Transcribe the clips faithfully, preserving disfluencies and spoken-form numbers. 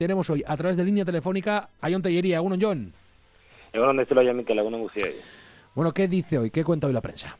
tenemos hoy a través de línea telefónica a Jon Tellería. Uno, Jon. Egunon ez dela Mikel, egunon guztioi. Bueno, ¿qué dice hoy? ¿Qué cuenta hoy la prensa?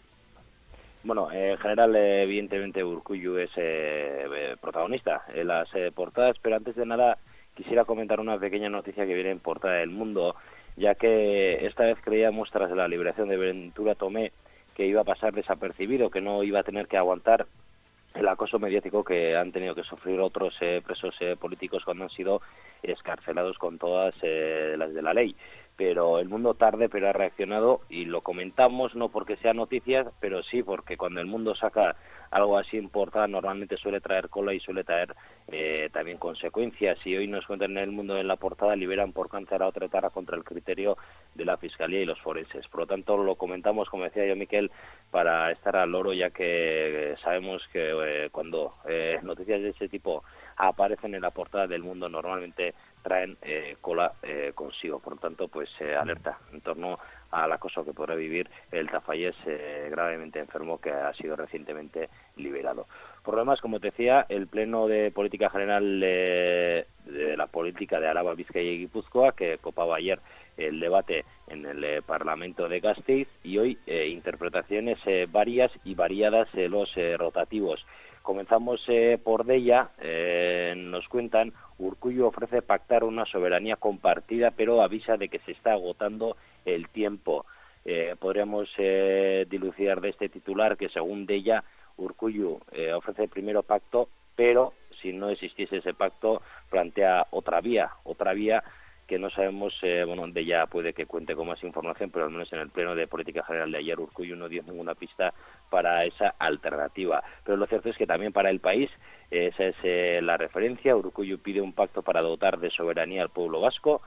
Bueno, eh, en general, eh, evidentemente, Urkullu es eh, protagonista en las eh, portadas, pero antes de nada quisiera comentar una pequeña noticia que viene en portada del Mundo, ya que esta vez creíamos, tras la liberación de Ventura Tomé, que iba a pasar desapercibido, que no iba a tener que aguantar el acoso mediático que han tenido que sufrir otros eh, presos eh, políticos cuando han sido escarcelados con todas eh, las de la ley. Pero el Mundo tarde, pero ha reaccionado, y lo comentamos no porque sea noticias, pero sí porque cuando el Mundo saca algo así en portada normalmente suele traer cola y suele traer eh, también consecuencias. Y hoy nos cuentan en el Mundo, en la portada: liberan por cáncer a otra etarra contra el criterio de la Fiscalía y los forenses. Por lo tanto, lo comentamos, como decía yo, Miquel, para estar al loro, ya que eh, sabemos que eh, cuando eh, noticias de ese tipo aparecen en la portada del Mundo normalmente traen eh, cola eh, consigo. Por lo tanto, pues eh, alerta en torno al acoso que podrá vivir el tafallés eh, gravemente enfermo, que ha sido recientemente liberado. Por lo demás, como te decía, el Pleno de Política General de, de la Política de Araba, Bizkaia y Guipúzcoa, que copaba ayer el debate en el eh, Parlamento de Gasteiz, y hoy eh, interpretaciones eh, varias y variadas de eh, los eh, rotativos. Comenzamos eh, por Deia. Eh, nos cuentan: Urkullu ofrece pactar una soberanía compartida, pero avisa de que se está agotando el tiempo. Eh, podríamos eh, dilucidar de este titular que, según Deia, Urkullu eh, ofrece primero pacto, pero si no existiese ese pacto, plantea otra vía, otra vía que no sabemos. eh, bueno, Deia puede que cuente con más información, pero al menos en el Pleno de Política General de ayer Urkullu no dio ninguna pista para esa alternativa. Pero lo cierto es que también para el país eh, esa es eh, la referencia. Urkullu pide un pacto para dotar de soberanía al pueblo vasco.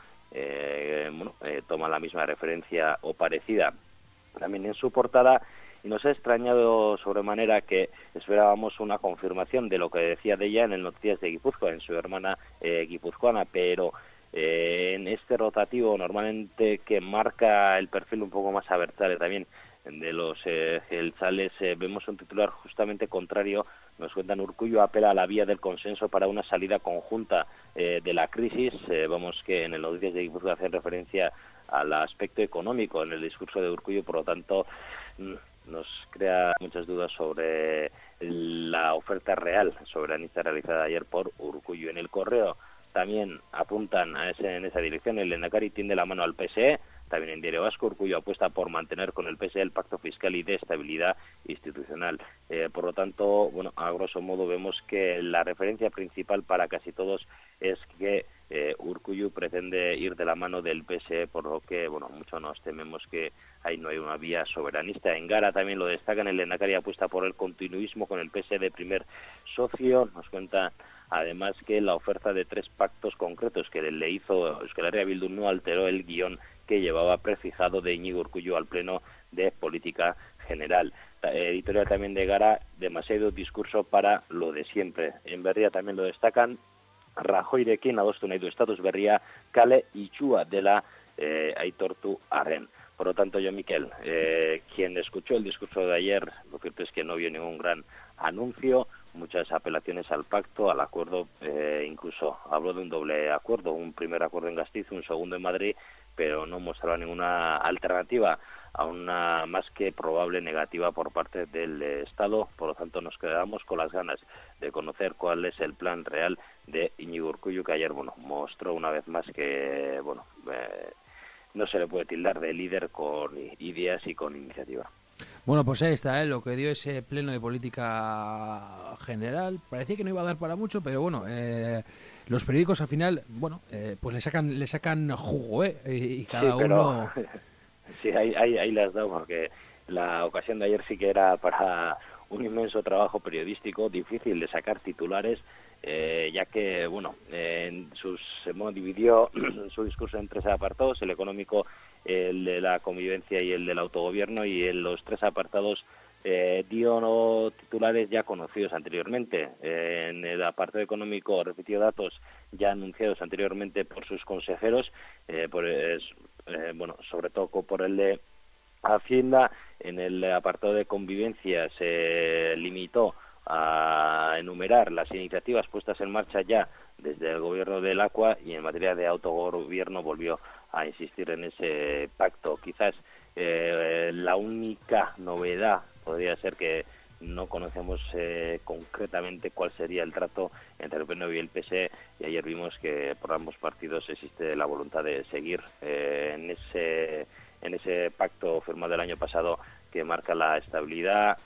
Eh, bueno, eh, toma la misma referencia o parecida también en su portada, y nos ha extrañado sobremanera que esperábamos una confirmación de lo que decía de ella en el Noticias de Guipúzcoa, en su hermana eh, guipuzcoana, pero eh, en este rotativo normalmente que marca el perfil un poco más abertzale también de los eh, geltzales, eh, vemos un titular justamente contrario. Nos cuentan: Urkullu apela a la vía del consenso para una salida conjunta eh, de la crisis. Eh, vamos que en el Noticias de Guipúzcoa hacen referencia al aspecto económico en el discurso de Urkullu, por lo tanto nos crea muchas dudas sobre la oferta real soberanista realizada ayer por Urkullu. En El Correo también apuntan a ese, en esa dirección. El Lehendakari tiende la mano al P S E. También en Diario Vasco, Urkullu apuesta por mantener con el P S E el pacto fiscal y de estabilidad institucional. Eh, por lo tanto, bueno, a grosso modo vemos que la referencia principal para casi todos es que eh, Urkullu pretende ir de la mano del P S E, por lo que, bueno, mucho nos tememos que ahí no hay una vía soberanista. En Gara también lo destacan: el Lehendakari apuesta por el continuismo con el P S E de primer socio. Nos cuenta además que la oferta de tres pactos concretos que le hizo Euskal Herria Bildu no alteró el guión que llevaba prefijado de Iñigo Urkullu al Pleno de Política General. Editorial también de Gara: demasiado discurso para lo de siempre. En Berria también lo destacan: Rajoyrekin adostu nahi du estatus berria, kale itxua dela eh, aitortu arren. Por lo tanto, yo, Miquel, eh, quien escuchó el discurso de ayer, lo cierto es que no vio ningún gran anuncio, muchas apelaciones al pacto, al acuerdo, eh, incluso habló de un doble acuerdo, un primer acuerdo en Gasteiz, un segundo en Madrid, pero no mostraba ninguna alternativa a una más que probable negativa por parte del Estado. Por lo tanto, nos quedamos con las ganas de conocer cuál es el plan real de Iñigo Urkullu, que ayer, bueno, mostró una vez más que, bueno, eh, no se le puede tildar de líder con ideas y con iniciativa. Bueno, pues ahí está, ¿eh? Lo que dio ese Pleno de Política General. Parecía que no iba a dar para mucho, pero bueno, eh, los periódicos al final, bueno, eh, pues le sacan le sacan jugo, ¿eh? Y, y cada sí, pero, uno... sí, ahí, ahí, ahí le has dado, porque la ocasión de ayer sí que era para un inmenso trabajo periodístico, difícil de sacar titulares, eh, ya que, bueno, eh, en sus, bueno, dividió su discurso en tres apartados: el económico, el de la convivencia y el del autogobierno, y en los tres apartados eh, dio no, titulares ya conocidos anteriormente. Eh, en el apartado económico repitió datos ya anunciados anteriormente por sus consejeros, eh, por, eh, eh, bueno, sobre todo por el de Hacienda. En el apartado de convivencia se limitó a enumerar las iniciativas puestas en marcha ya desde el gobierno del Aqua, y en materia de autogobierno volvió a insistir en ese pacto. Quizás eh, la única novedad podría ser que no conocemos eh, concretamente cuál sería el trato entre el P N V y el P S E, y ayer vimos que por ambos partidos existe la voluntad de seguir eh, en ese en ese pacto firmado el año pasado, que marca la estabilidad,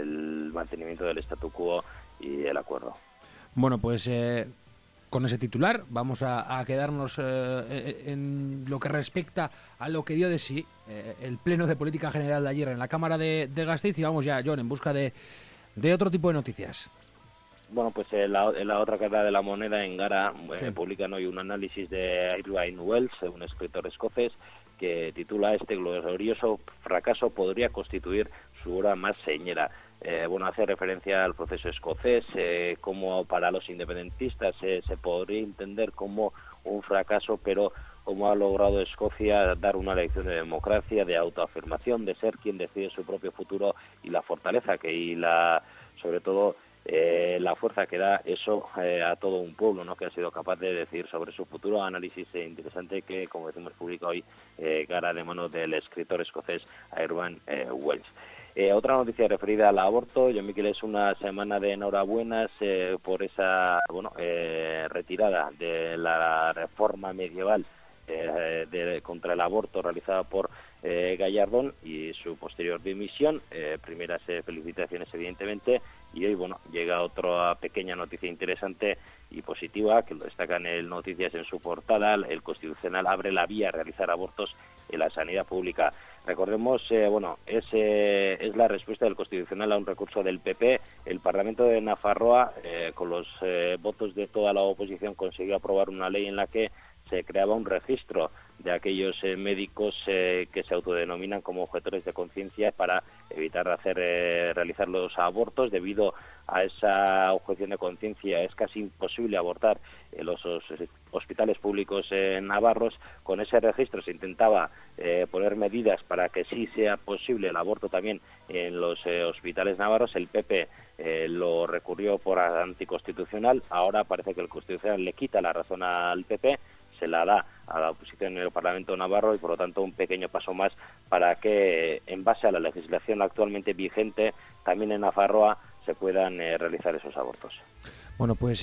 el mantenimiento del statu quo y el acuerdo. Bueno, pues eh, con ese titular vamos a, a quedarnos eh, en lo que respecta a lo que dio de sí eh, el Pleno de Política General de ayer en la Cámara de, de Gasteiz, y vamos ya, John, en busca de, de otro tipo de noticias. Bueno, pues en la, en la otra cara de la moneda, en Gara, eh, Sí. publican hoy un análisis de Irvine Wells, un escritor escocés, que titula "Este glorioso fracaso podría constituir su obra más señera". Eh, bueno, hace referencia al proceso escocés, eh, como para los independentistas eh, se podría entender como un fracaso, pero como ha logrado Escocia dar una lección de democracia, de autoafirmación, de ser quien decide su propio futuro, y la fortaleza que y la sobre todo Eh, la fuerza que da eso eh, a todo un pueblo, ¿no?, que ha sido capaz de decir sobre su futuro. Análisis eh, interesante que, como decimos, publica hoy eh, Gara, de mano del escritor escocés Irvine eh, Wells. Eh, otra noticia referida al aborto. John Miquel, es una semana de enhorabuenas eh, por esa bueno eh, retirada de la reforma medieval eh, de, contra el aborto realizada por eh, Gallardón, y su posterior dimisión. Eh, primeras eh, felicitaciones, evidentemente. Y hoy, bueno, llega otra pequeña noticia interesante y positiva, que lo destaca en el Noticias en su portada. El Constitucional abre la vía a realizar abortos en la sanidad pública. Recordemos, eh, bueno, es, eh, es la respuesta del Constitucional a un recurso del P P. El Parlamento de Nafarroa, eh, con los eh, votos de toda la oposición, consiguió aprobar una ley en la que se creaba un registro de aquellos eh, médicos eh, que se autodenominan como objetores de conciencia, para evitar hacer eh, realizar los abortos. Debido a esa objeción de conciencia, es casi imposible abortar en los hospitales públicos eh, navarros. Con ese registro se intentaba eh, poner medidas para que sí sea posible el aborto también en los eh, hospitales navarros. El P P eh, lo recurrió por anticonstitucional. Ahora parece que el Constitucional le quita la razón al P P, se la da a la oposición en el Parlamento navarro, y por lo tanto un pequeño paso más para que, en base a la legislación actualmente vigente, también en Nafarroa se puedan eh, realizar esos abortos. Bueno, pues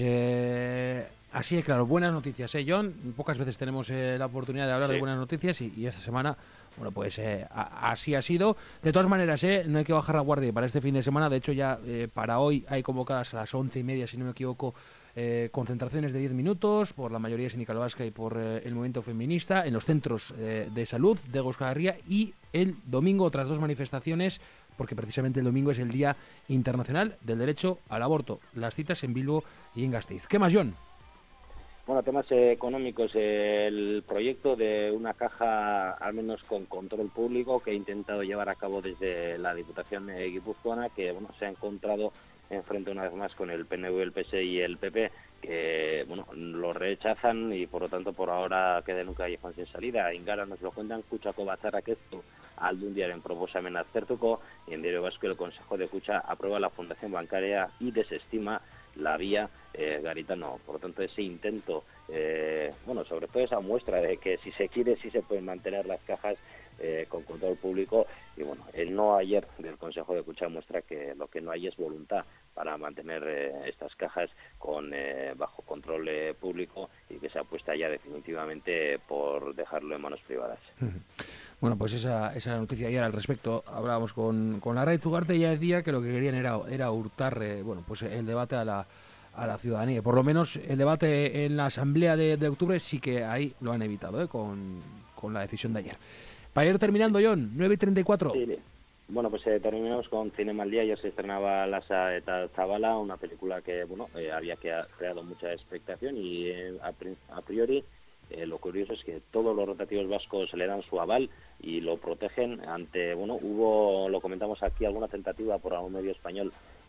eh, así es, claro, buenas noticias, ¿eh, John? Pocas veces tenemos eh, la oportunidad de hablar sí. de buenas noticias, y, y esta semana, bueno, pues eh, a, así ha sido. De todas maneras, eh, no hay que bajar la guardia para este fin de semana. De hecho, ya eh, para hoy hay convocadas a las once y media, si no me equivoco, Eh, concentraciones de diez minutos por la mayoría sindical vasca y por eh, el movimiento feminista en los centros eh, de salud de Euskal Herria, y el domingo otras dos manifestaciones, porque precisamente el domingo es el Día Internacional del Derecho al Aborto. Las citas en Bilbo y en Gasteiz. ¿Qué más, John? Bueno, temas eh, económicos. Eh, el proyecto de una caja, al menos con control público, que he intentado llevar a cabo desde la Diputación eh, guipuzcoana, que bueno, se ha encontrado enfrente una vez más con el P N V, el P S E y el P P, que bueno, lo rechazan, y por lo tanto por ahora queda en un callejón sin salida. En Gara nos lo cuentan Kutxako batzarrak ez du aldundiaren proposamena aztertuko, y en Diario Vasco el Consejo de Kutxa aprueba la fundación bancaria y desestima la vía eh, garitano. Por lo tanto, ese intento, eh, bueno, sobre todo esa muestra de que si se quiere, sí se pueden mantener las cajas eh, con control público. Y bueno, el no ayer del Consejo de Kutxa muestra que lo que no hay es voluntad para mantener eh, estas cajas con eh, bajo control eh, público, y que se apuesta ya definitivamente por dejarlo en manos privadas. Bueno, pues esa, esa noticia ayer al respecto. Hablábamos con, con la Ray Zugarte, y ya decía que lo que querían era, era hurtar eh, bueno, pues el debate a la, a la ciudadanía. Por lo menos el debate en la Asamblea de, de octubre sí que ahí lo han evitado, ¿eh? con, con la decisión de ayer. Para ir terminando, John, nueve y treinta y cuatro. Sí, bueno, pues eh, terminamos con Cinema al Día. Ayer se estrenaba Lasa eta Zabala, una película que bueno eh, había que ha creado mucha expectación, y eh, a, a priori eh, lo curioso es que todos los rotativos vascos le dan su aval y lo protegen ante, bueno, hubo, lo comentamos aquí, alguna tentativa por algún medio español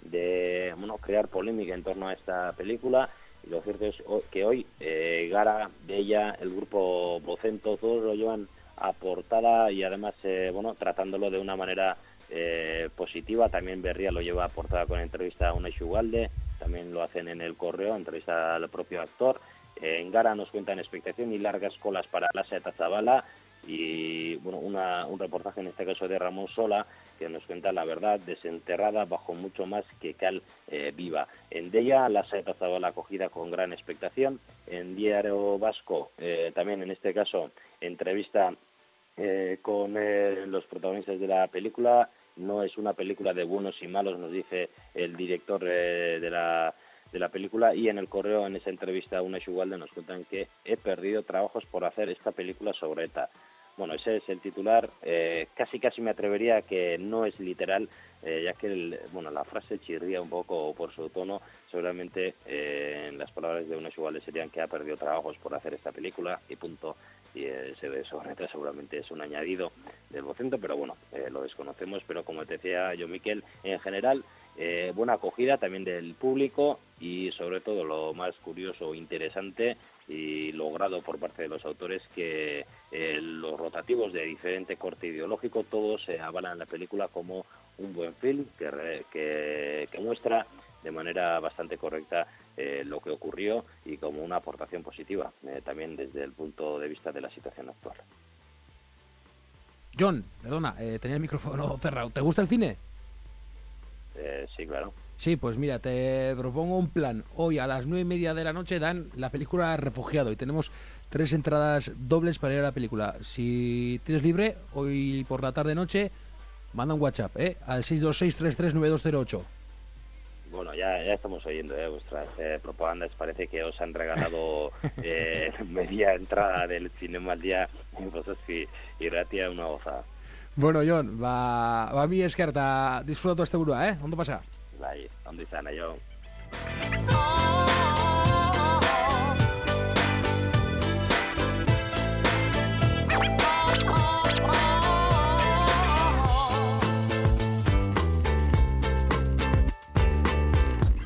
de bueno crear polémica en torno a esta película. Y lo cierto es que hoy eh, Gara, Bella, el grupo Vocento, todos lo llevan a portada, y además eh, bueno tratándolo de una manera eh, positiva. También Berria lo lleva a portada con entrevista a Unai Ugalde, también lo hacen en El Correo, entrevista al propio actor. Eh, en Gara nos cuentan expectación y largas colas para Lasa eta Zabala, y bueno, una, un reportaje en este caso de Ramón Sola, que nos cuenta la verdad desenterrada bajo mucho más que cal eh, viva. En Deia, Lasa eta Zabala acogida con gran expectación. En Diario Vasco, eh, también en este caso, entrevista eh, con eh, los protagonistas de la película. No es una película de buenos y malos, nos dice el director eh, de la de la película. Y en El Correo, en esa entrevista a Unai Ugalde, nos cuentan que he perdido trabajos por hacer esta película sobre ETA. Bueno, ese es el titular. Eh, casi casi me atrevería a que no es literal, eh, ya que el, bueno, la frase chirría un poco por su tono. Seguramente eh, en las palabras de Unai Ugalde serían que ha perdido trabajos por hacer esta película y punto. Y eh, se ve sobre ETA, seguramente es un añadido del vocento, pero bueno, eh, lo desconocemos. Pero como te decía yo, Miquel, en general, eh, buena acogida también del público, y sobre todo lo más curioso, interesante y logrado por parte de los autores, que eh, los rotativos de diferente corte ideológico todos eh, avalan la película como un buen film que, re, que, que muestra de manera bastante correcta eh, lo que ocurrió, y como una aportación positiva eh, también desde el punto de vista de la situación actual. John, perdona, eh, tenía el micrófono cerrado. ¿Te gusta el cine? Eh, sí, claro. Sí, pues mira, te propongo un plan. Hoy a las nueve y media de la noche dan la película Refugiado y tenemos tres entradas dobles para ir a la película. Si tienes libre, hoy por la tarde-noche, manda un WhatsApp, ¿eh? Al seis dos seis, tres tres nueve dos cero ocho. Bueno, ya, ya estamos oyendo eh, vuestras eh, propagandas. Parece que os han regalado eh, media entrada del cinema al día, y vosotros que irratia una gozada. Bueno, John, va, va mi eskerta. Disfruta todo este burua, ¿eh? ¿Dónde pasa? Bai, ondo izan, aio.